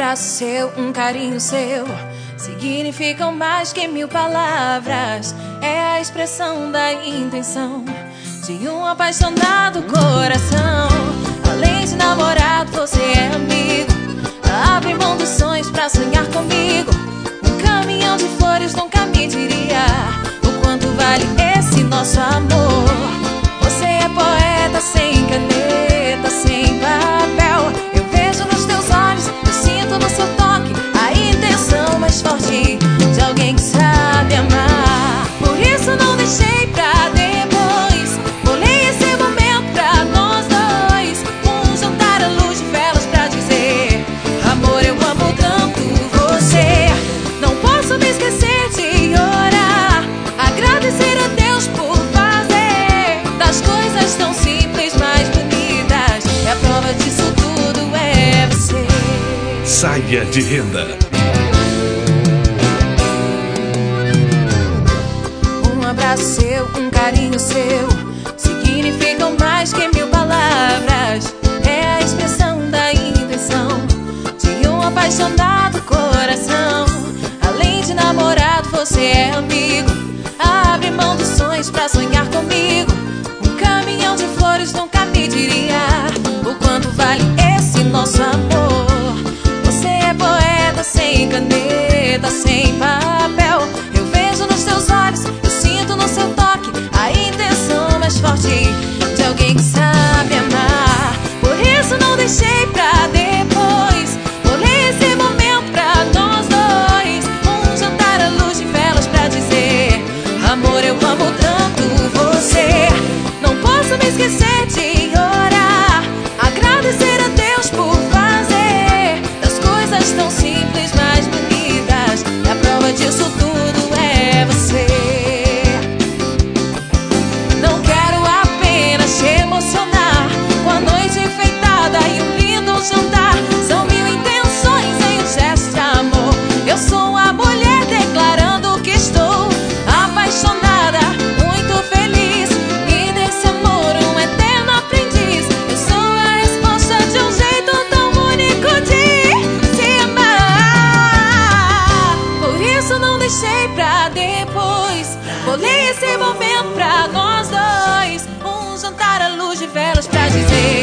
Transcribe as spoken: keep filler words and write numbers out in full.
abraço seu, um carinho seu significam mais que mil palavras. É a expressão da intenção de um apaixonado coração. Além de namorado, você é amigo. Abre mão dos sonhos pra sonhar comigo. Um caminhão de flores nunca me diria o quanto vale esse nosso amor. Você é poeta sem caneta, sem papel. Eu vejo nos teus olhos, eu sinto no seu toque a intenção mais forte de alguém que sabe amar. Por isso não deixei pra depois. Bolei esse momento pra nós dois. Um jantar à luz de velas pra dizer: amor, eu amo tanto você. Não posso me esquecer de orar, agradecer a Deus por fazer das coisas tão simples mais bonitas. E a prova disso tudo é você. Saia de Renda. Um abraço seu, um carinho seu significam mais que mil palavras. É a expressão da intenção de um apaixonado coração. Além de namorado, você é amigo. Abre mão dos sonhos pra sonhar comigo. Um caminhão de flores nunca me diria o quanto vale esse nosso amor. Você é poeta sem caneta, sem papel. Eu vejo nos teus olhos, eu sinto no seu toque a intenção mais forte de alguém que sabe amar. Por isso não deixei pra depois. Bolei esse momento pra nós dois. Um jantar à luz de velas pra dizer: amor, eu amo tanto você. Não posso me esquecer de orar, agradecer a Deus por fazer das coisas tão simples mais bonitas. E a prova disso tudo é você. Não quero apenas te emocionar com a noite enfeitada e um lindo jantar. São mil intenções em um gesto de amor. Eu sou a mulher declarando que estou apaixonada, muito feliz, e desse amor um eterno aprendiz. Eu sou a resposta de um jeito tão único de se amar. Por isso não deixei pra depois. Bolei esse momento pra nós dois. Um jantar à luz de velas pra dizer: